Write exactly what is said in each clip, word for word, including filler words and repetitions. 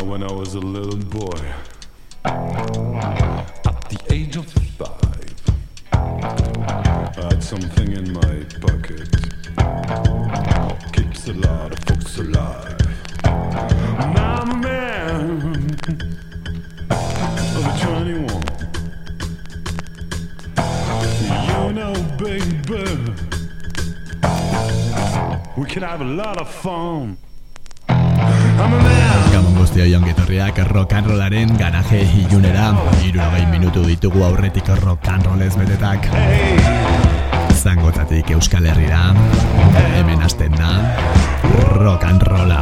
when I was a little boy, at the age of five, I had something in my pocket, keeps a lot of folks alive. Now I'm a man of twenty-one. You know, baby, we can have a lot of fun. Gabon guztia jongetorriak rock and rollaren garaje ilunera. Hirurogei minutu ditugu aurretik rock and rollez betetak. Zangotatik Euskal Herrira, hemen hasten da rock and rolla.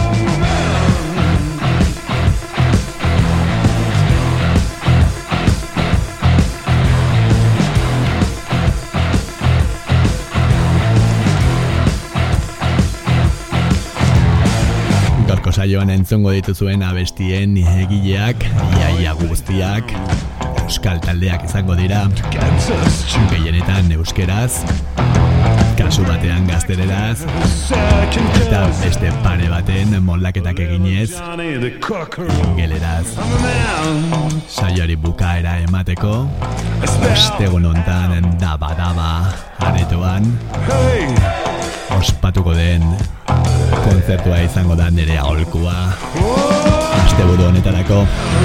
Saioan entzungo dituzuen abestien egileak, iaia guztiak, euskal taldeak izango dira, gehienetan euskeraz, kasu batean gaztereraz, eta beste pare baten moldaketak eginez, geleraz. Saioari bukaera emateko, ostegun hontan daba-daba aretoan, ospatuko den kontzertua izango da nire aholkua asteburu honetarako.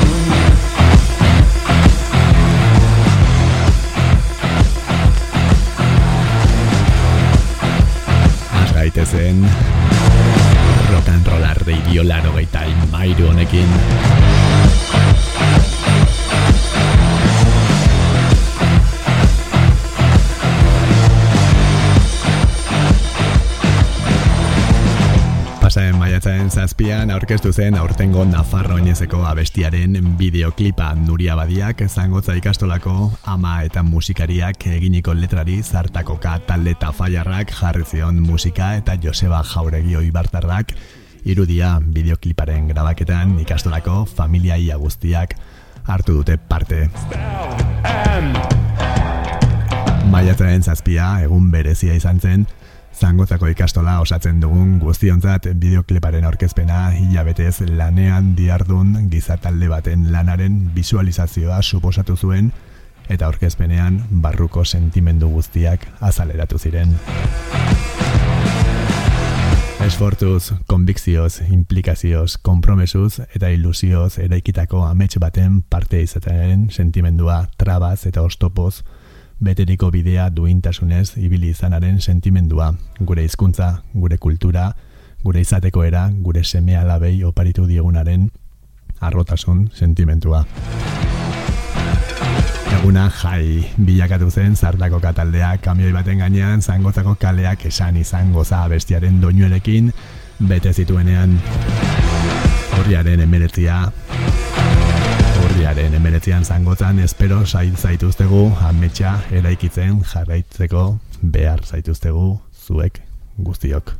Az gaitezen rock and roll radio laurogeita hamairu honekin. Pasaren maiatzaren zazpian aurkeztu zen aurtengo Nafarro Oinezeko abestiaren bideoklipa. Nuria Badiak, Zangotza ikastolako ama eta musikariak eginiko letrari Zartakoka talde Tafaiarrak jarri zion musika, eta Joseba Jauregi Oibartarrak irudia bideokliparen grabaketan ikastolako familia ia guztiak hartu dute parte. Maiatzaren zazpia egun berezia izan zen, Zangotzako ikastola osatzen dugun guztiontzat bideokleparen aurkezpena hilabetez lanean diardun gizatalde baten lanaren bisualizazioa suposatu zuen, eta aurkezpenean barruko sentimendu guztiak azaleratu ziren. Esfortuz, konbikzioz, implikazioz, konpromesuz eta ilusioz eraikitako amets baten parte izatearen sentimendua trabaz eta ostopoz beteriko bidea duintasunez ibili izanaren sentimendua, gure hizkuntza, gure kultura, gure izateko era, gure seme alabei oparitu diegunaren arrotasun sentimentua. Eguna jai bilakatu zen Zartakoka taldea kamioi baten gainean Zangotzako kaleak esan izango za abestiaren doinuerekin bete zituenean. Urriaren emeretzia Urriaren emeretzian Zangotzan espero zaituztegu ametsa eraikitzen jarraitzeko behar zaituztegu zuek guztiok.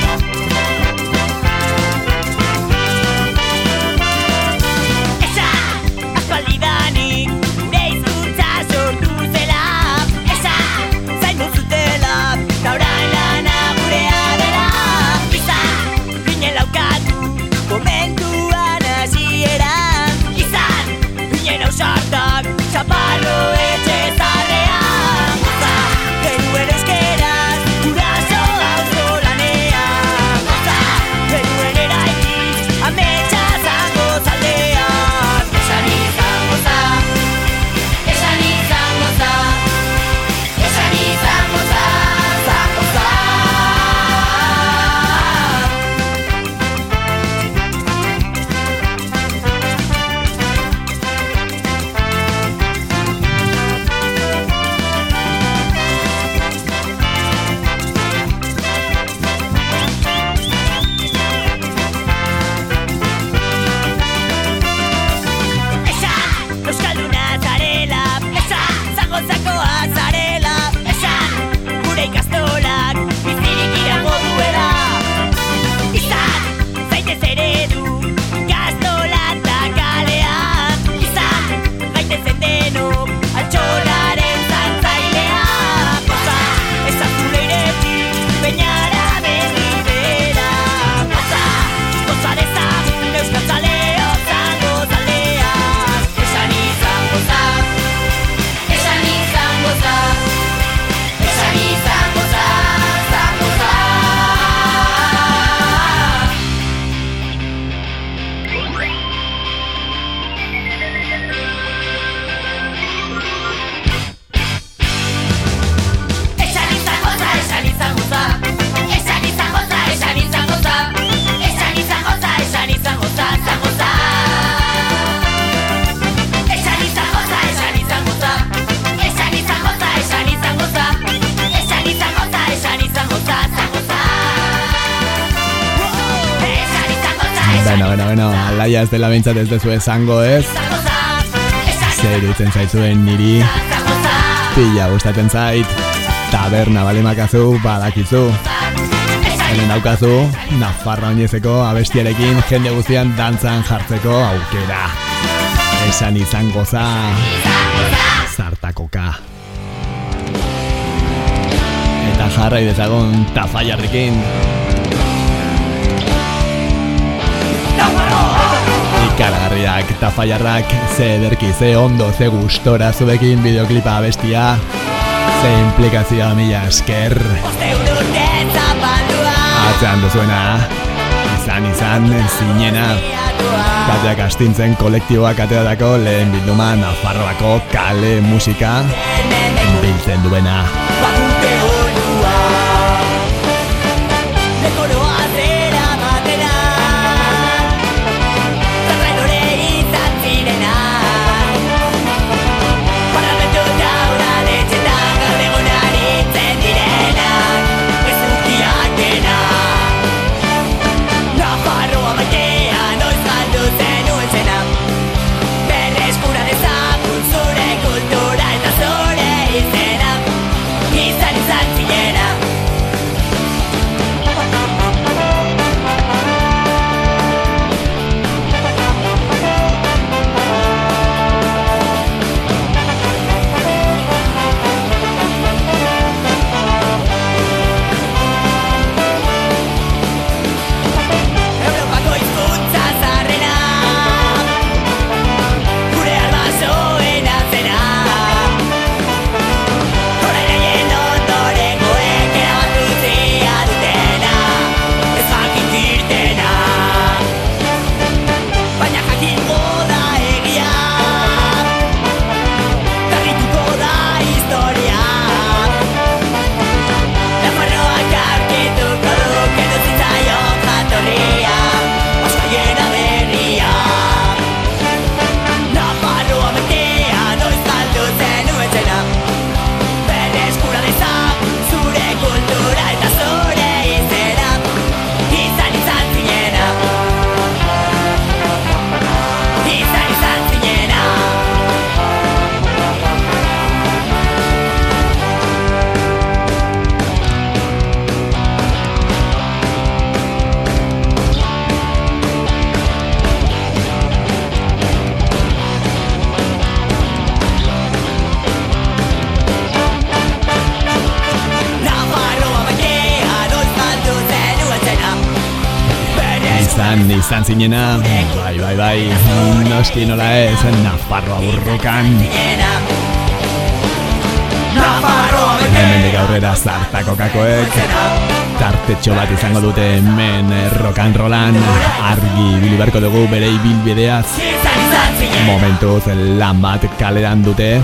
Esa Bueno, bueno, bueno, alaia ez dela bintzat ez dezu esango ez. Zer iruditzen zaizuen niri. Pila gustatzen zait. Taberna balimakazu, badakizu. Hemen daukazu, Nafarroa oinezeko abestiarekin jende guztian dantzan jartzeko aukera. Esan izango za Zartakoka. Eta jarrai dezagun Tafallarrekin. Ikaragarriak Tafallarrak, ze ederki, ze ondo, ze gustora zuekin bideoklipa abestia. Ze implikazioa mila esker. Atzean duzuena, izan izan zinena. Kateak astintzen kolektiboak ateratako lehen bilduma Nafarroako kale musika biltzen duena. Izan zinena, bai, bai, bai, noski nola ez, Nafarroa burrukan. Hemendik aurrera Zartakokakoek tartetxo bat izango dute hemen rock and rollan. Argi ibili beharko dugu bere ibilbideaz. Momentuz lan bat kaleran dute.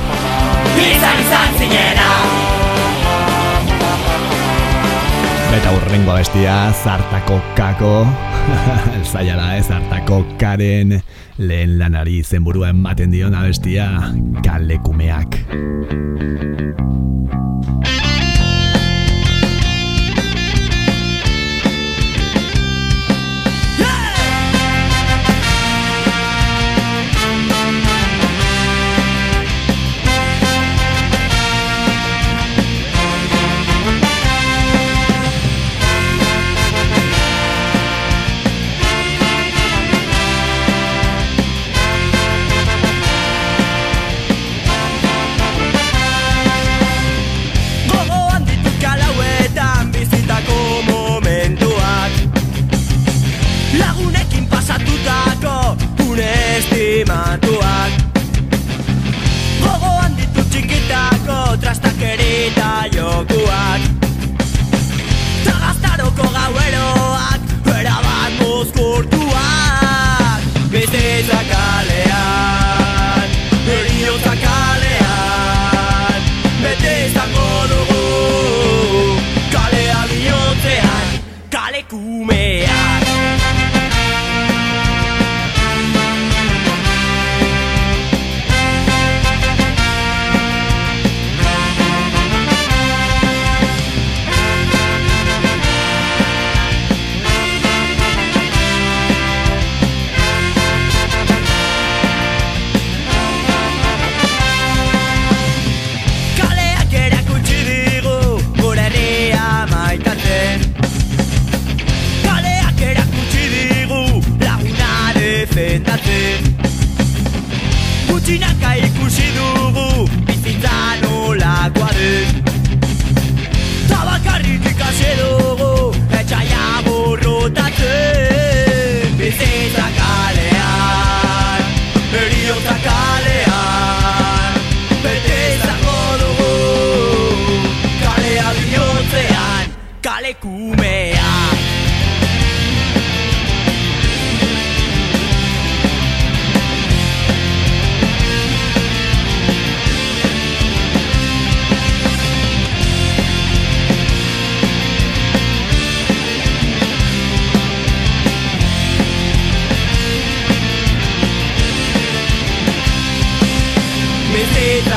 Eta urrengo bestia Zartakokako. Zaila da ez, Zartakokaren lehen lanari zenburua ematen dion abestia Kalekumeak.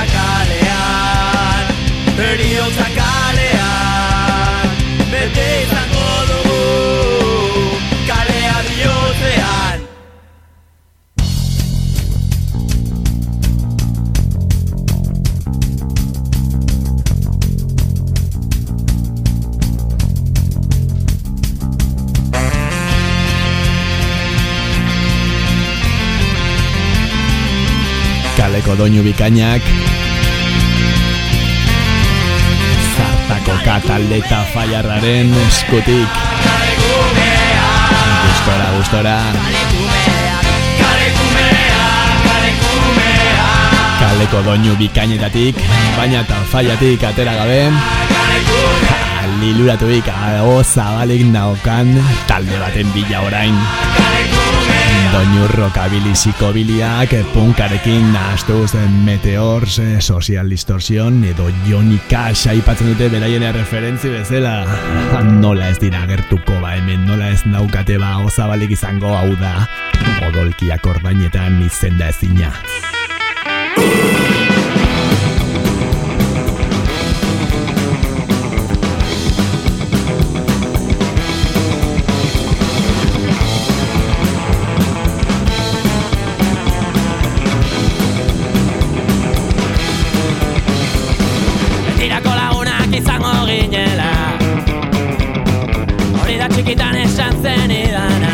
kalean, eriotza kalean, bete izango dugu kalea bihotzean. Kaleko doinu bikainak, Zartako katalde eta faiarraren eskutik. Gustora, gustora. Kaleko doinu bikainetatik, baina eta faiatik atera gabe. Liluratuik aho zabalik naukan talde baten bila orain. Doinu rockabilly psikobiliak punkarekin nahastuz Meteors, Social Distortion edo Johnny Cash aipatzen dute beraien referentzi bezala. Nola ez dira gertuko ba hemen, nola ez naukate ba osabalik izango hau da odolkiak ordainetan izenda ezina. Txikitan esan zen idana,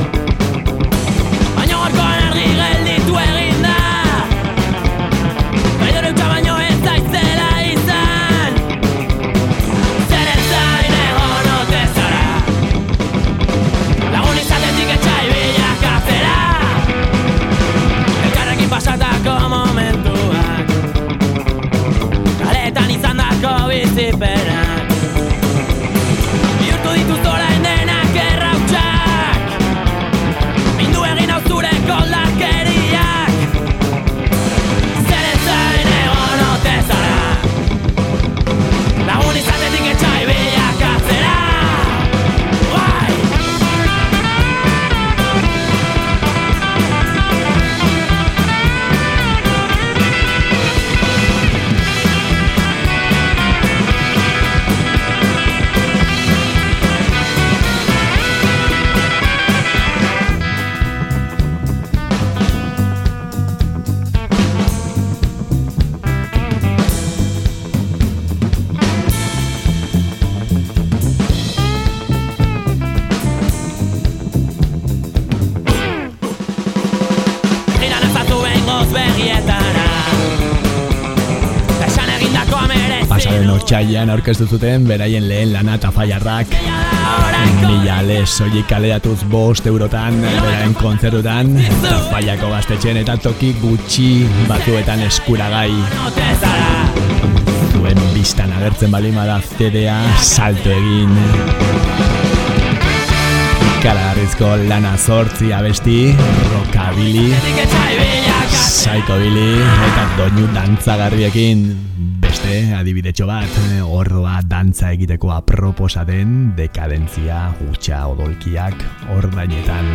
baina gorkoan argi gelditu egin da. Gaidore utxa baino ez zaitzela izan, zer ez zain egon ote zara, lagun izatetik etxai bilakatzera, elkarrekin pasatako momentuak, kaletan izandako bizipenak, bihurtu dituz orain denak errautsak, mindu egin hau zure koldarkeriak, zer ez zain egon ote zara, lagun izatetik etxai bilakatzera. Bai! Pasaren otxailan aurkeztu zuten beraien lehen lana eta faiarrak. Mila lez soilik kaleatuz bost eurotan beraien kontzertutan, Faiako gaztetxeen eta toki gutxi batzuetan eskuragai. Zuen biztan agertzen balima da C D-a salto egin. Kalagarrizko lana zortzi abesti, rockabilly, psychobilly eta doinu dantzagarriekin. Beste adibidetxo bat, horroa dantza egiteko aproposa den dekadentzia hutsa odolkiak ordainetan.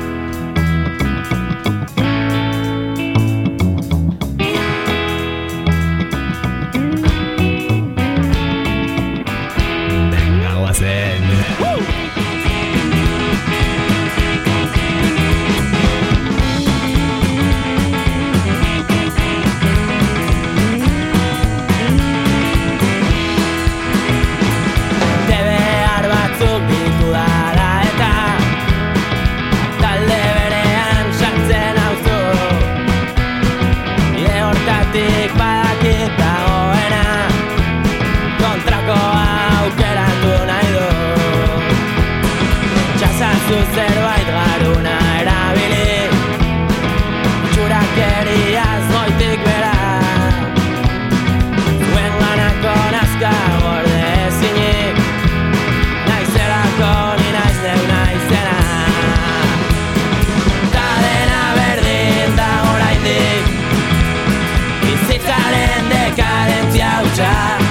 Venga, guazen! Zerbait garuna erabili, txurakeriaz goitik bera, zuen ganako nazka gorde ezinik, naizelako ni naiz neu naizena, ta dena berdin da oraindik, bizitzaren dekadentzia hutsa,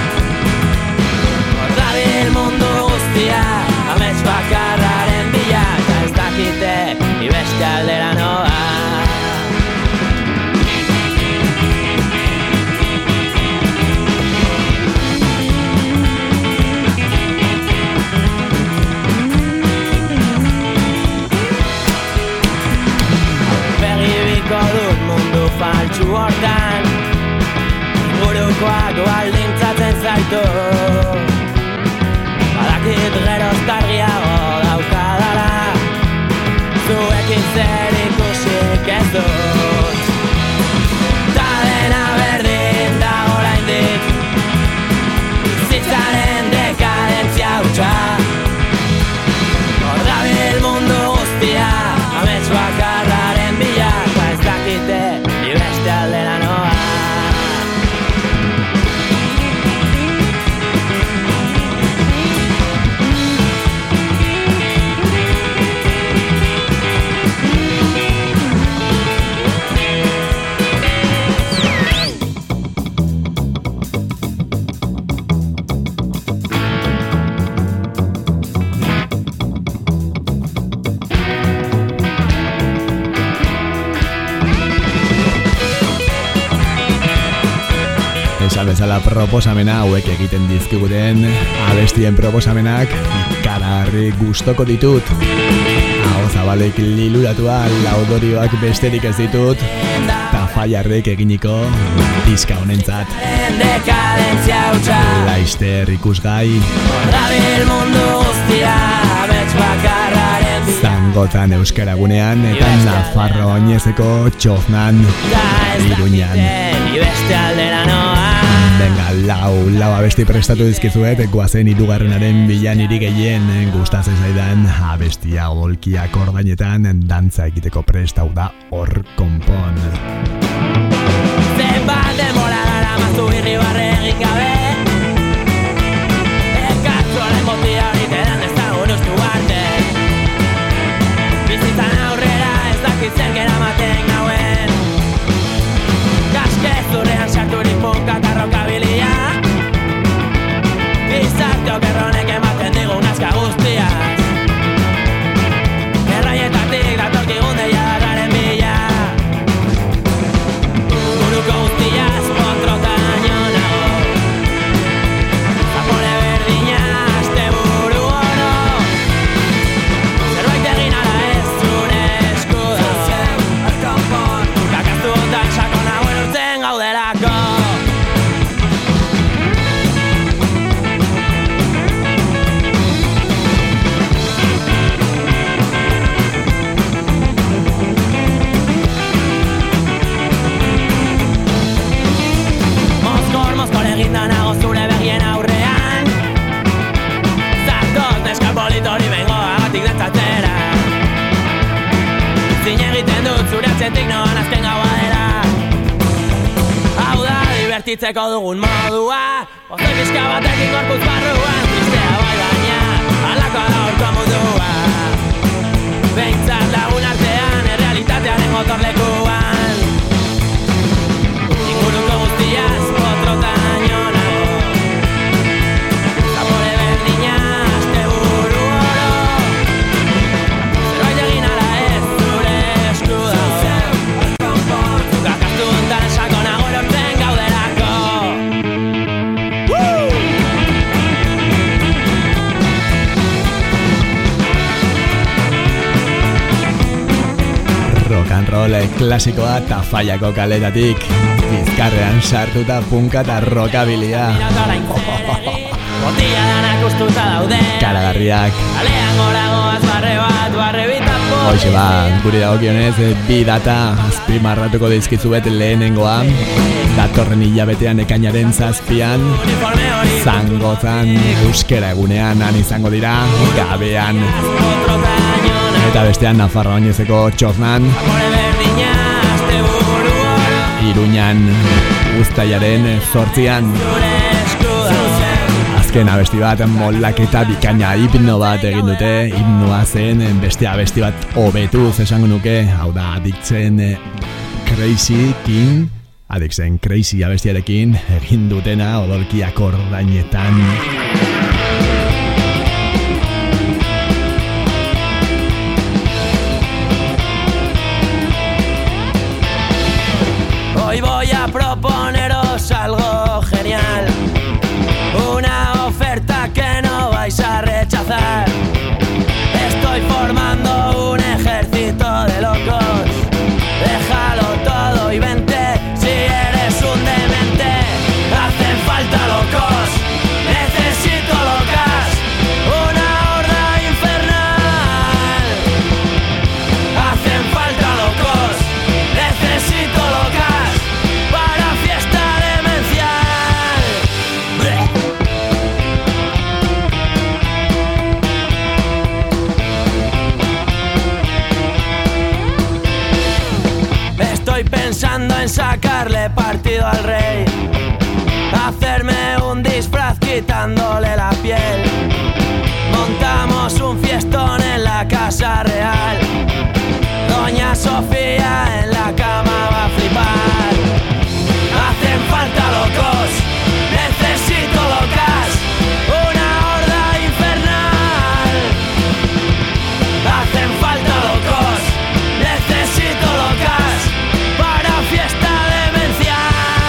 horrabil mundu guztia, amets bakarraren bila, eta ez dakite, ni beste aldera noa. faltsu hortan Burukoak baldintzatzen zaitu Badakit geroztargiago daukadala Zuekin zer ikusik ez dut Ta dena berdin da oraindik Bizitzaren dekadentzia hutsa Hor dabil mundu guztia Amets bakarraren bila Ta ez dakite ni beste aldera noa Esan bezala proposamena hauek egiten dizkiguten abestien proposamenak ikaragarri gustoko ditut. Aho zabalek liluratua laudorioak besterik ez ditut Tafallarrek eginiko diska honentzat. Laister ikusgai Zangotan euskaragunean eta Nafarro oinezeko txoznan Iruñan. Venga, lau, lau abesti prestatu dizkizuet, guazen hirugarrenaren bila niri gehien gustatzen zaidan abestia olkiak ordainetan dantza egiteko prest hau da hor konpon. Zenbat denbora gara maztu irribarre egin gabe Ekatzuaren botia hori tedan ez da unustu arte Bizitzan aurrera ez dakit zer geramaten gauen Kaskezurrean sarturik punka eta rokabilia Gizarteok erronek ematen digu nazka guztiaz Erraietatik datorkigun deia garen bila Buruko guztiaz potrotaino nago Zapore berdina aste buru oro Zerbait egin ala ez zure eskudo Kakaztu ondan sako nagoen urtzen gaudelako Eginda nago zure begien aurrean Zatoz neska politori bengo agatik dantzatera Zin egiten dut zure atzetik noan azken gaua dela Hau da divertitzeko dugun modua Ozoi pixka batekin gorputz barruan Tristea bai baina alako da horko mundua Behintzat lagun artean errealitatearen gotorlekuan Inguruko guztiaz potrotan Rock and roll klasikoa Tafallako kaletatik Bizkarrean sartuta punka eta rockabilia Karagarriak Hoxe ba, guri dagokionez bi data azpimarratuko dizkizuet lehenengoa Datorren hilabetean ekainaren zazpian Zangotzan euskera egunean han izango dira Gabean Eta bestean Nafarro oinezeko txoznan Iruñan uztailaren zortzian Azken abesti bat moldaketa bikaina hipno bat egin dute Hipnoa zen beste abesti bat hobetuz esango nuke Hau da Addiction Crazy King Addiction Crazy abestiarekin egin dutena odolkiak ordainetan Hoy voy a proponeros algo genial Una oferta que no vais a rechazar Estoy formando un ejército de locos Déjalo todo y vente Estoy pensando en sacarle partido al rey, hacerme un disfraz quitándole la piel. Montamos un fiestón en la Casa Real, Doña Sofía en la cama va a flipar. Hacen falta locos, necesito locas, una horda infernal. Hacen falta locos, necesito locas para fiesta demencial.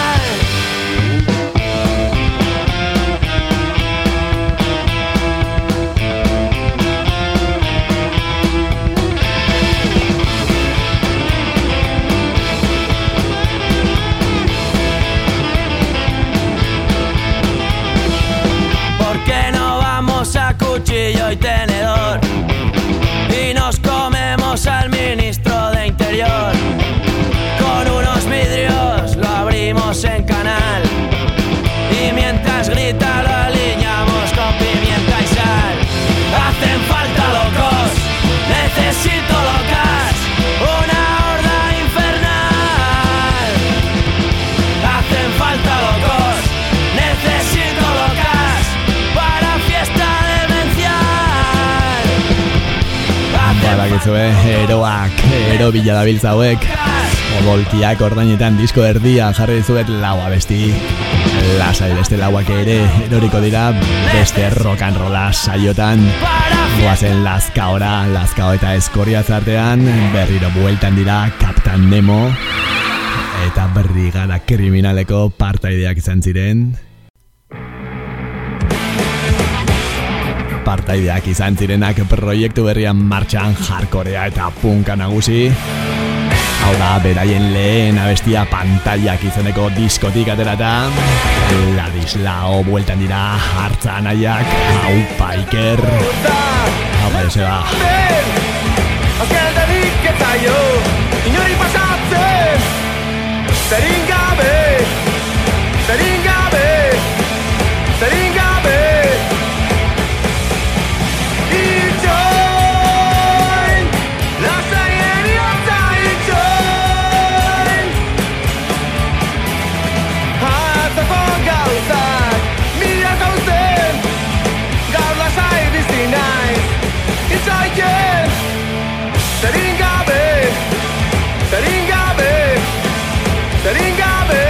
¿Por qué no vamos a cuchillo y tenedor y nos comemos al ministro de Interior? Con unos vidrios lo abrimos en canal y mientras grita lo aliñamos con pimienta y sal. Hacen falta locos, necesito locas, una horda infernal. Hacen falta locos, necesito locas para fiesta demencial. Badakizue, eroak, ero bila dabiltza hauek. Odolkiak ordainetan disko erdia jarri dizuet lau abesti. Lasai beste lauak ere eroriko dira beste rock and rolla saiotan. Goazen Lazkaora, Lazkao eta Eskoriatz artean, berriro bueltan dira Kaptan Nemo eta Brigada Kriminaleko partaideak izan ziren. Partaideak izan zirenak proiektu berrian martxan hardcorea eta punka nagusi. Hau da, beraien lehen abestia pantailak izeneko diskotik aterata. Ladislao bueltan dira hartza anaiak, haupa Iker. Haupa Joseba. Azkendarik eta jo, inori pasatzen. Zerin gabe, zerin gabe, zerin gabe. Itxoin, lasai eriotza itxoin. Atzako gauzak, mila gauzen, gaur lasai bizi naiz. Itxoien, zerin gabe, zerin gabe, zerin gabe.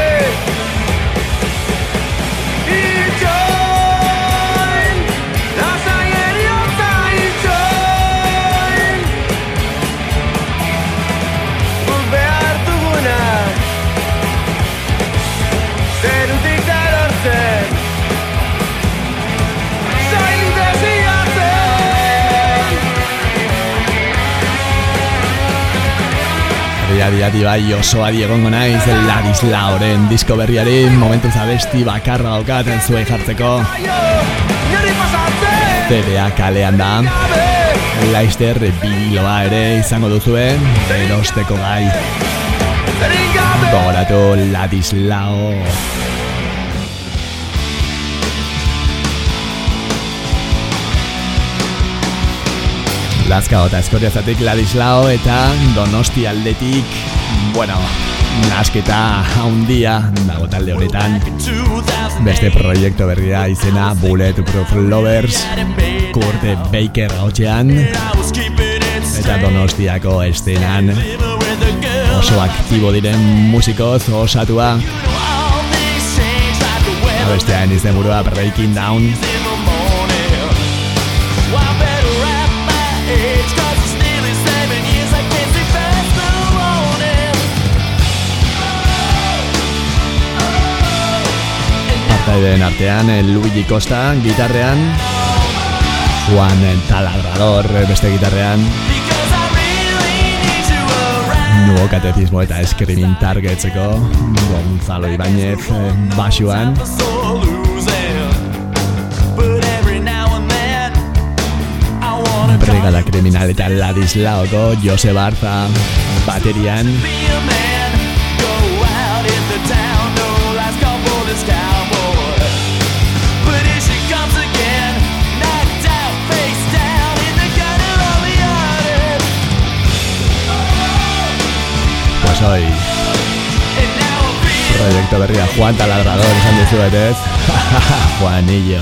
Itxoin, lasai eriotza itxoin. Guk behar duguna, zerutik erortzen, soilik desiatzen. Adi adi bai osoa diegongo naiz Ladislaoren disko berriari momentuz abesti bakarra daukaten zuei jartzeko. Inori pasatzen, C D A kalean da. Laster bideoa ere izango duzue erosteko gai. zerin gabe. Gogoratu Ladislao. Lazkao eta Eskoriatzatik Ladislao eta Donosti aldetik, bueno, nasketa haundia dago talde honetan. Beste proiektu berria izena Bulletproof Lovers, Kurt Baker ahotsean eta Donostiako estenan oso aktibo diren musikoz osatua. Abestean izenburua Breaking Down. Partaideen artean Luigi Costa gitarrean, Juan Taladrador beste gitarrean, Nuevo Catecismo eta Screaming Targetseko Gonzalo Ibáñez basuan, Brigada Kriminal eta Ladislaoko Jose Barza baterian, pues hoy Proiektu berria Juan Taladrador esan dizuet, ez? Juanillo.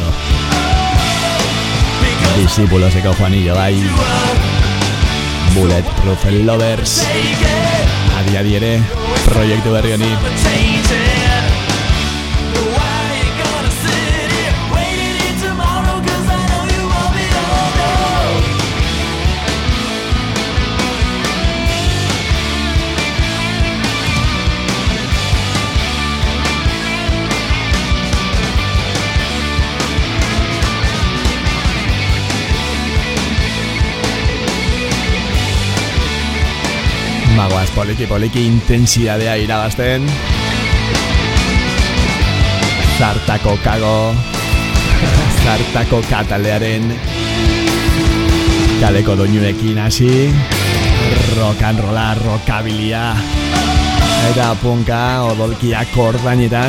Discípuloseko Juanillo, bai. Bulletproof Lovers. Adi adi ere, proiektu berri honi. Magoaz poliki poliki intensidadea irabazten. Zartako kago. Zartako kataldearen kaleko doinuekin hasi. Rock and rolla, rockabilia. Eta punka odolkiak ordainetan.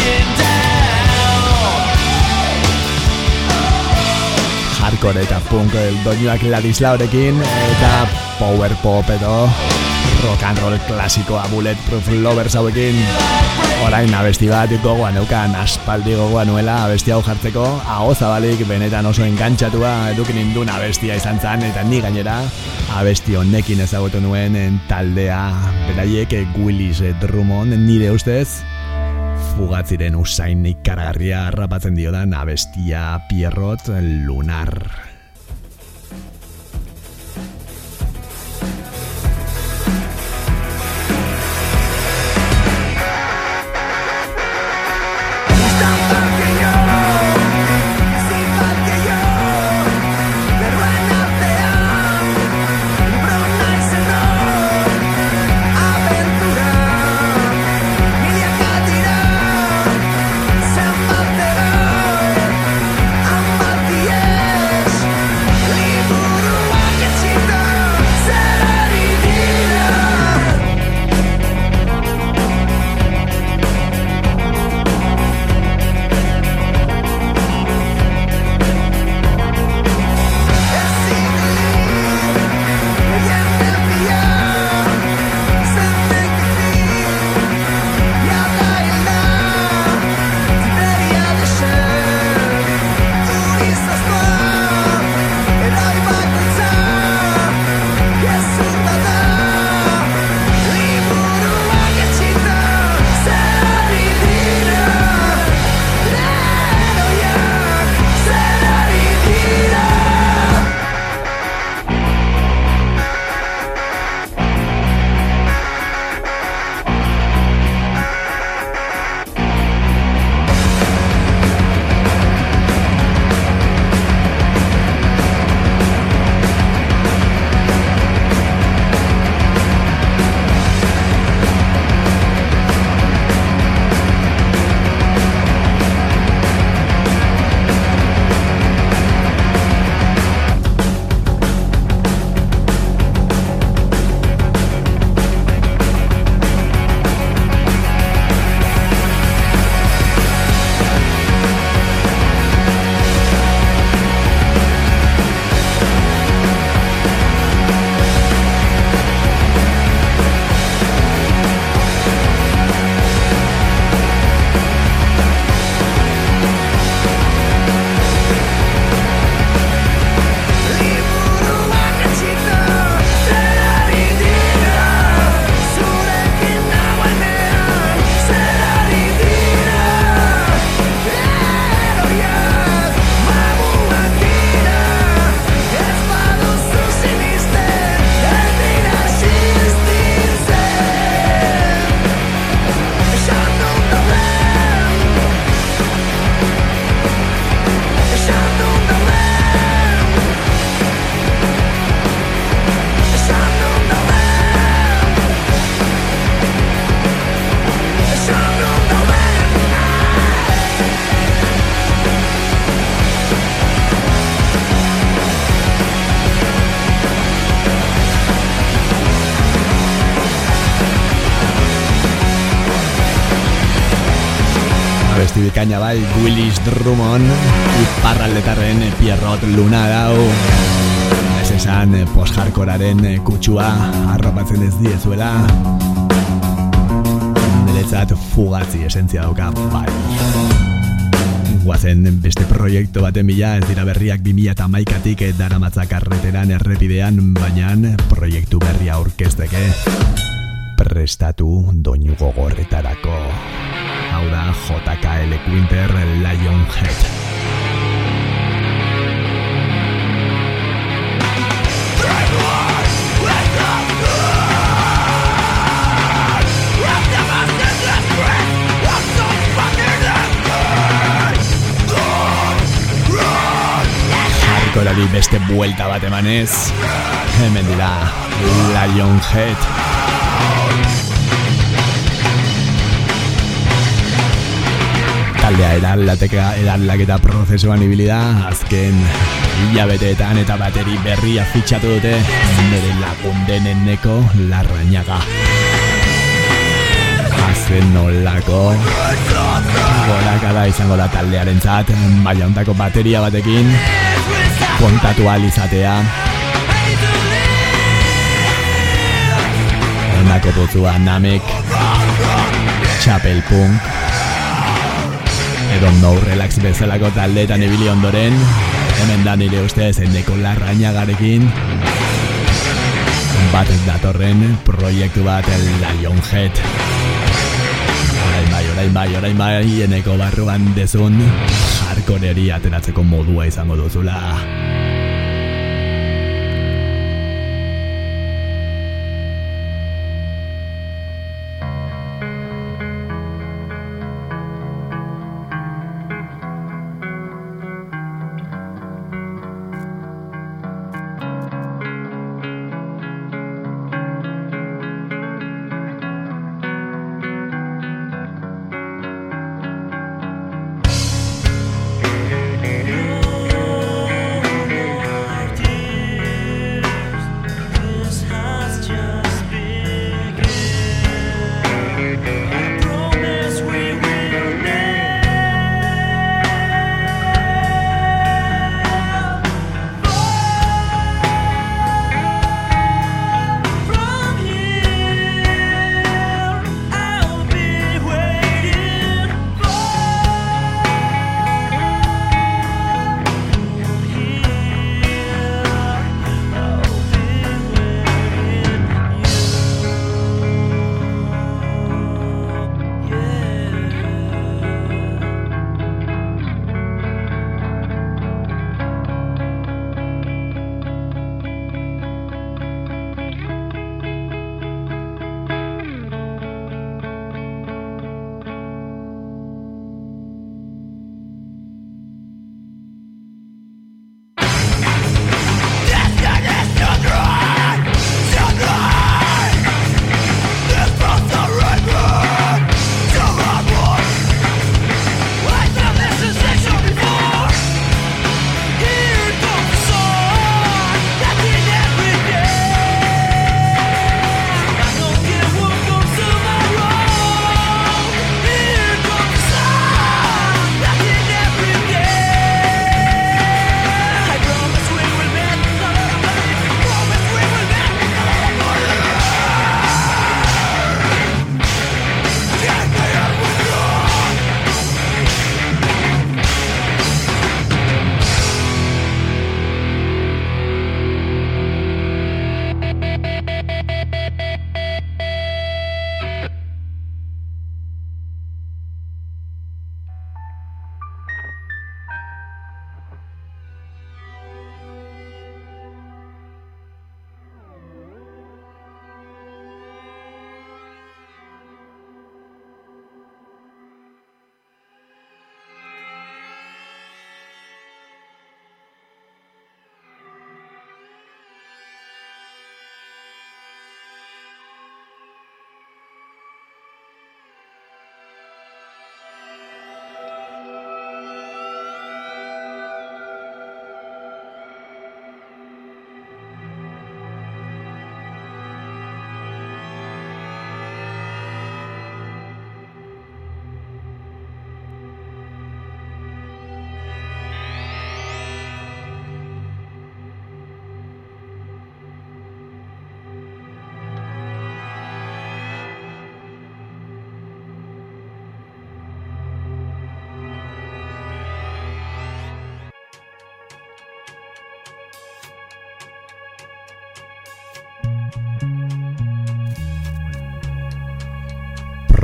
Hardcore eta punk doinuak Ladislaurekin. Eta power pop edo rock and roll klasikoa Bulletproof Lovers hauekin. Orain abesti bat gogoan neukan, aspaldi gogoan nuela abesti hau jartzeko. Aho zabalik benetan oso engantxatua edukin indun abestia izan zan. Eta ni gainera abesti honekin ezagutu nuen taldea beraiek Willis Drummond, nire ustez fugatziren usain ikaragarria rapatzen diodan abestia Pierrot Lunar. bikaina bai, Willis Drummond iparraldetarren Pierrot Lunar hau ez esan post-hardcorearen kutsua harrapatzen ez diezuela. Nire niretzat fugazi esentzia dauka, bai. Guazen beste proiektu baten bila, ez dira berriak bi mila hamaikatik daramatzak karreteran errepidean, baina proiektu berria aurkezteke prestatu doinu gogorretarako. Hau da J K L Quinter Lionhead. Hardcoreari beste buelta bat emanez, hemen dira Lionhead. Taldea eraldateka eraldaketa prozesuan ibili da, azken hilabeteetan eta bateri berria fitxatu dute nire lagunden Eneko Larrañaga. Hazen nolako gorakada izango da taldearentzat, maila hontako bateria batekin kontatu ahal izatea. Honako putzua Namek, Chapelpunk edo No Relax bezalako taldeetan ibili ondoren, hemen da nire ustez Eneko Larrañagarekin bat datorren proiektu bat Lionhead. Orain bai, orain bai, orain bai, Eneko barruan dezun hardcoreari ateratzeko modua izango duzula.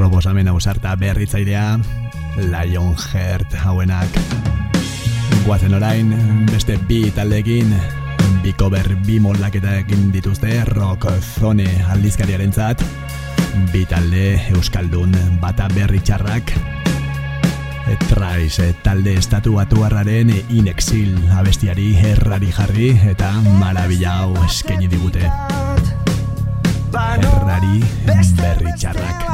proposamen ausarta berritzailea Lionheart hauenak. Guazen orain beste bi taldeekin, bi cover bi moldaketaekin dituzte Rock Zone aldizkariarentzat, bi talde euskaldun bata berri txarrak. Trice talde estatu batuarraren In Exil abestiari errari jarri eta marabila hau eskaini digute. Errari berri txarrak.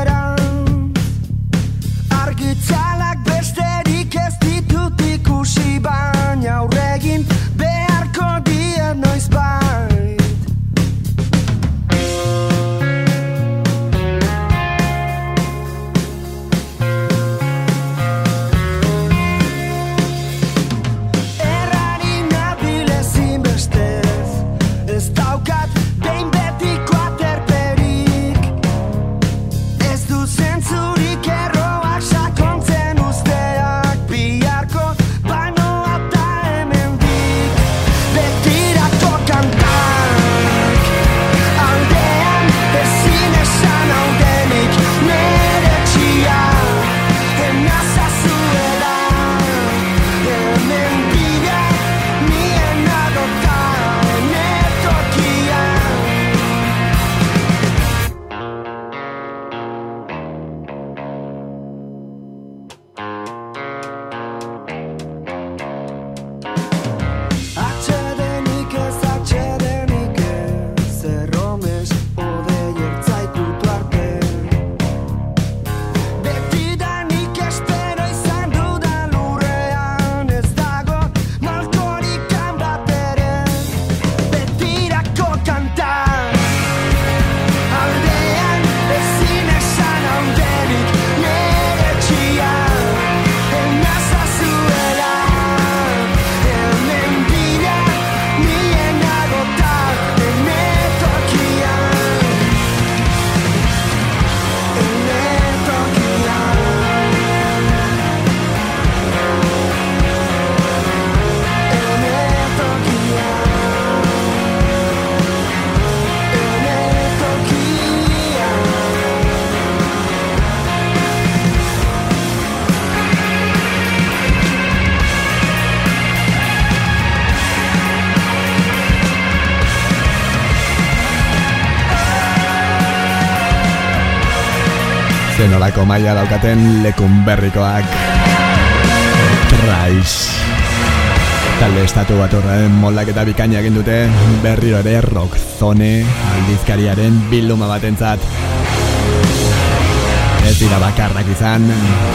Argitzalak besterik ez ditut ikusi, baina aurregin beharko die noizbait. Zenolako maila daukaten lekun berrikoak. Trice talde estatu baturraren moldaketa bikaina egin dute berriro ere Rock Zone aldizkariaren bilduma batentzat. Ez dira bakarrak izan.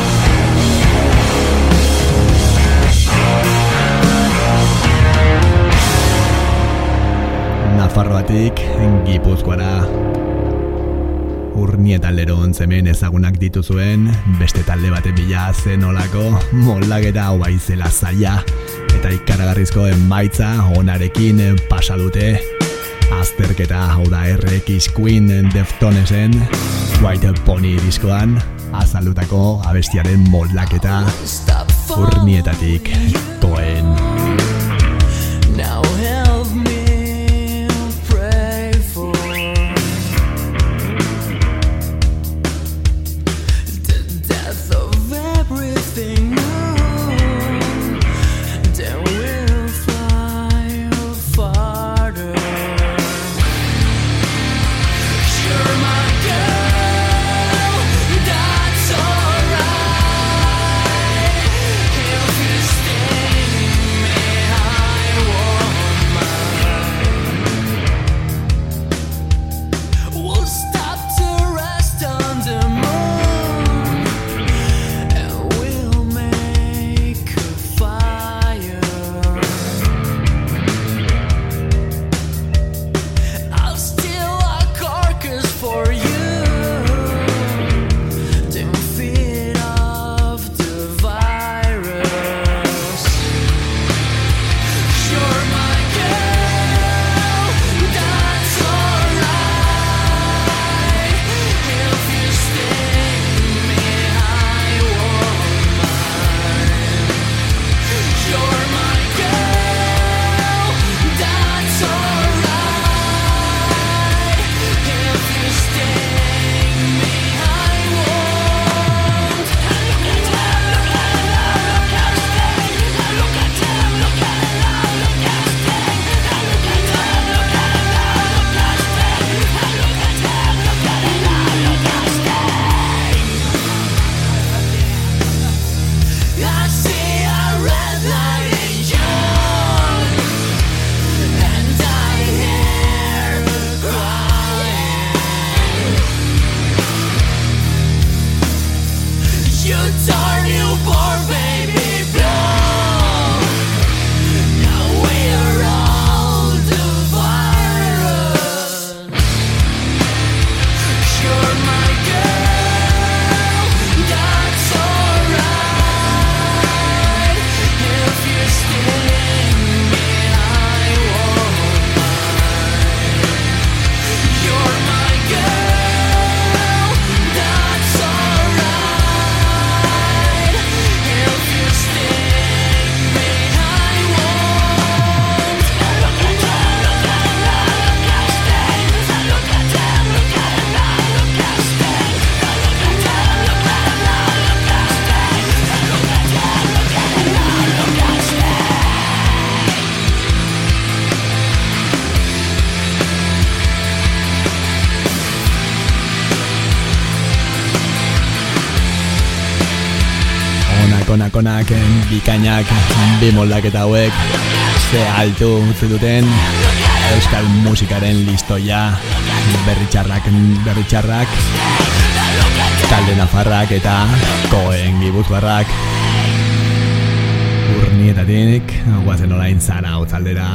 Nafarroatik Gipuzkoara Urnietaldero ontzemen ezagunak dituzuen beste talde baten bila zenolako moldaketa hau baizela zaila eta ikaragarrizko emaitza onarekin pasa dute. Azterketa hau da R X Queen Deftonesen White Pony diskoan azaldutako abestiaren moldaketa Urnietatik Toen. Now help me pray for the death of everything new. Then we'll fly farther. You're my girl, that's alright. If you stay Sakonakonak, bikainak, bi moldaketa hauek, ze altu utzi duten euskal musikaren listoia, berritxarrak, berritxarrak, talde nafarrak eta koen gipuzkoarrak. Urnietatik, guazen orain Zara Hotzaldera.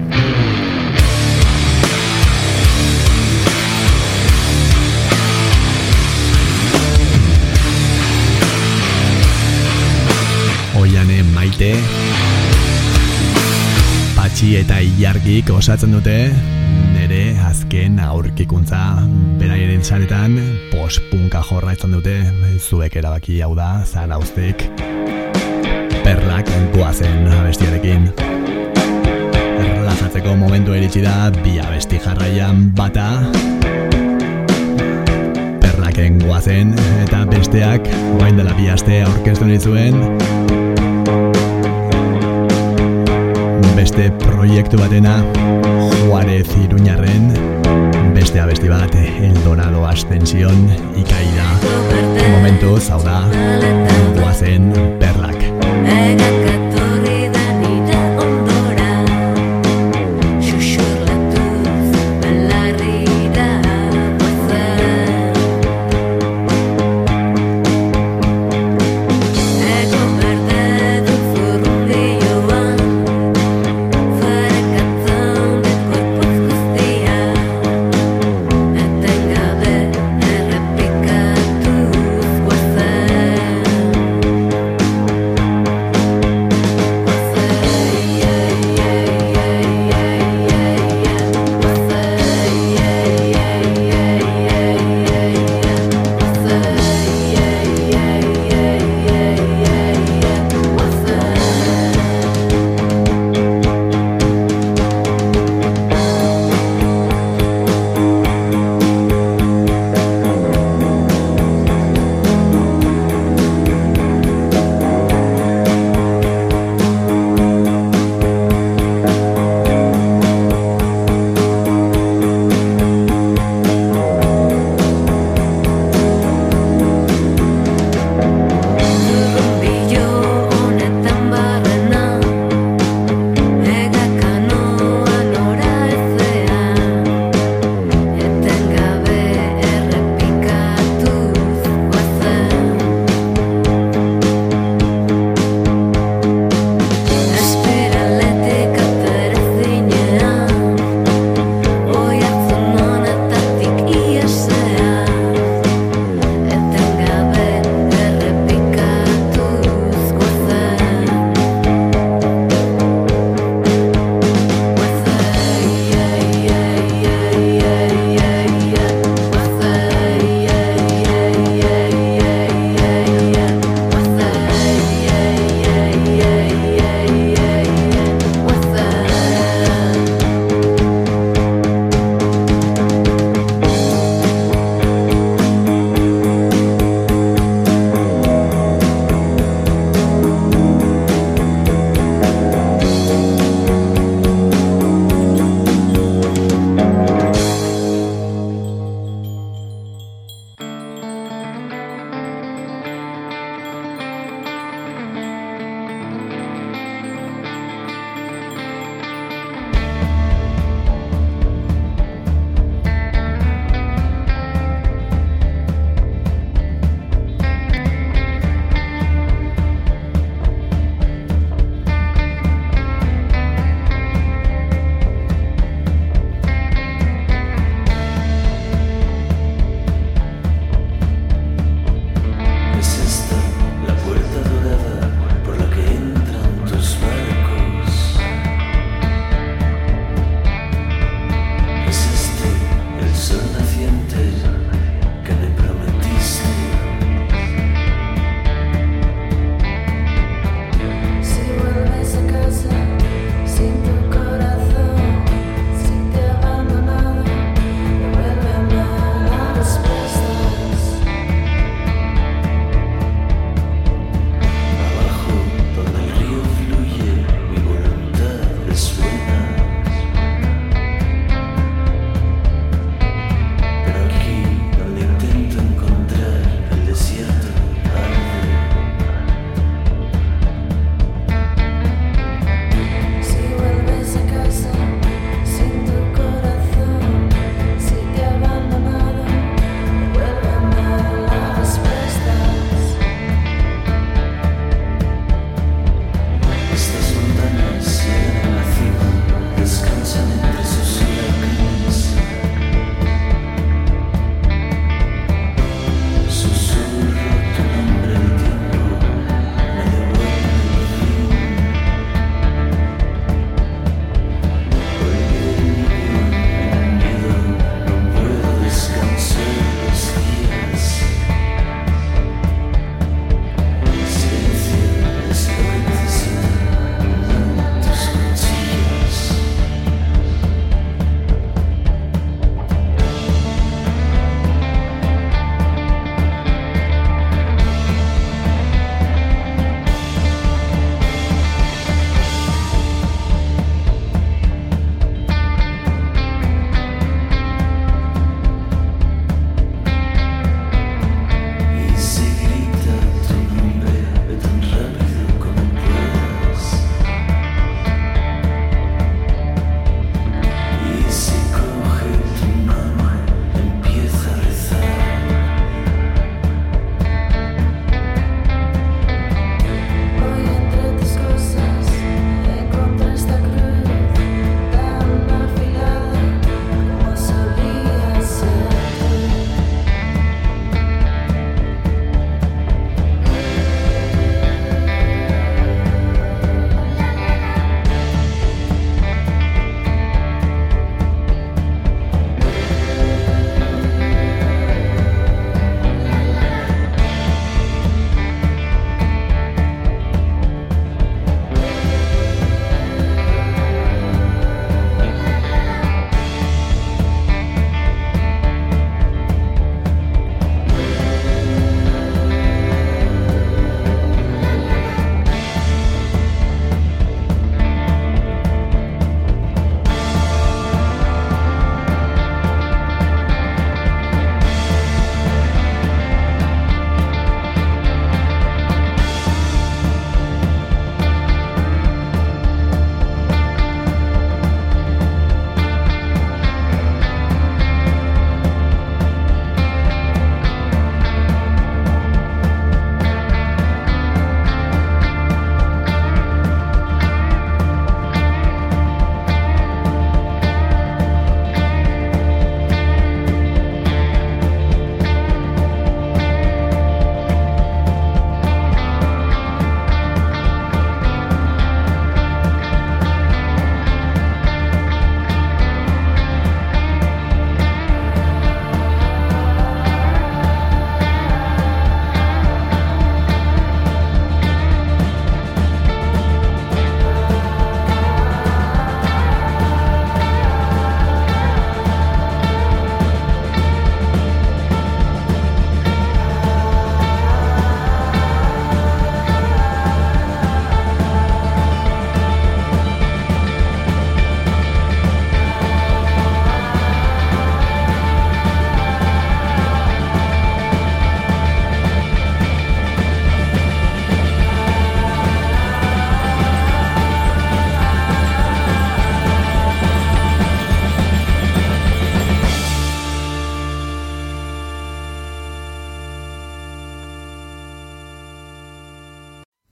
Oiane Maite, Patxi eta Ilargik osatzen dute nere azken aurkikuntza. Berairen saretan post-punka jorraitzen dute, zuek erabaki hau da, Zarauztik. Perlak goazen abestiarekin. Erlazatzeko momentu iritsi da, bi abesti jarraian bata. Perlaken goazen eta besteak, orain dela bi aste aurkeztu nizuen. Beste proiektu batena, Juarez Iruñarren, beste abesti bat, Eldorado Ascension, ikaida. Momentuz, hau da, goazen Perlak. Errepikatuz goazen.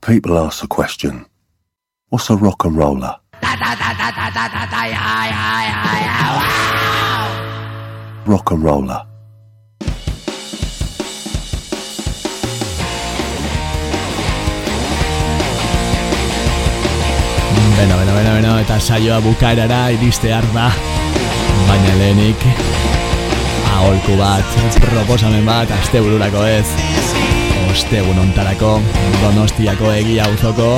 People ask the question, what's a rock and roller? Rock and roller. Beno, beno, beno, beno, eta saioa bukaerara iristear da. Baina lehenik aholku bat, proposamen bat, astebururako ez. Ostegun ontarako, Donostiako Egia auzoko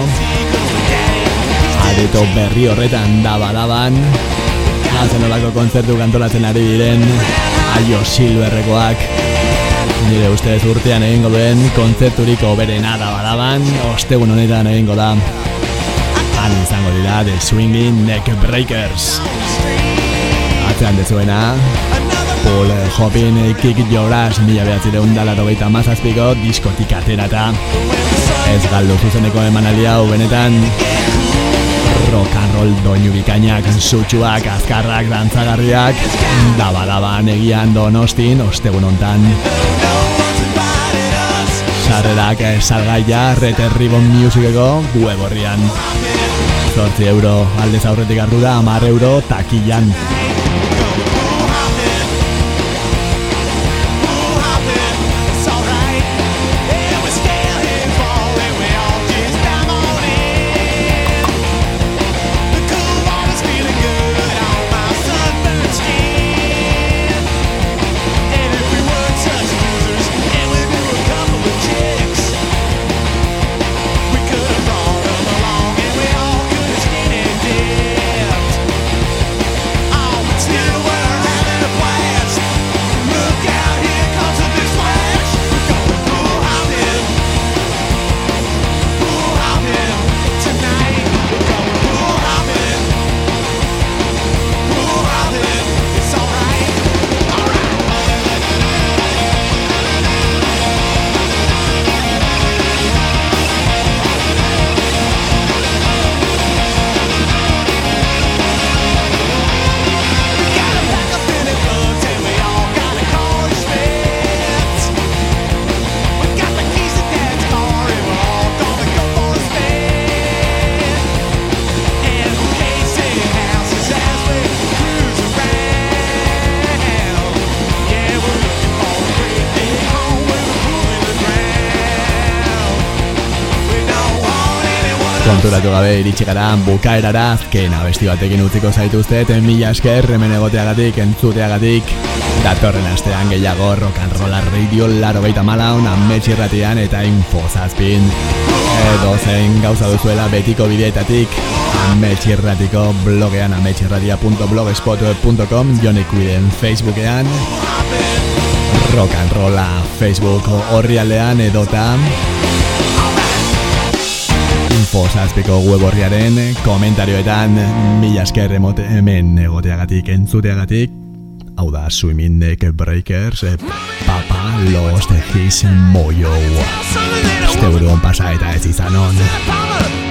areto berri horretan daba-daban hazen olako kontzertu kantolatzen ari diren Aio Silberrekoak. Nire ustez urtean egingo duen kontzerturiko berena daba-daban, ostegun honetan egingo da. Han izango dira The Swinging Neck Breakers. Atzean dezuena Paul Hoppin Kick Your Ass mila behatzireun da laurogeita hamazazpiko diskotik aterata. Ez galdu zuzeneko emanaldi hau benetan rock and roll doinu bikainak, sutsuak, azkarrak, dantzagarriak, daba-daban Egian Donostin ostegun hontan. Sarrerak salgaia Red Ribbon Musiceko web horrian. Zortzi euro aldez aurretik ardura, hamar euro takillan. Konturatu gabe iritsi gara bukaerara azken abesti batekin utziko zaituztet. Mila esker hemen egoteagatik, entzuteagatik. Datorren astean gehiago Rock and Roll Radio laurogeita hamalau Amets Irratian eta Infozazpin. Edo zein gauza duzuela betiko bideetatik Amets Irratiko blogean ametsirratia punto blogspot punto com, Jonek Uiden Facebookean, Rock and Rolla Facebook orrialdean edota Infozazpiko web horriaren komentarioetan. Mila esker emote hemen egoteagatik, entzuteagatik. Hau da Swimming Neck Breakers, Papa Lost His Mojo. Este buruan pasa eta ez izan on.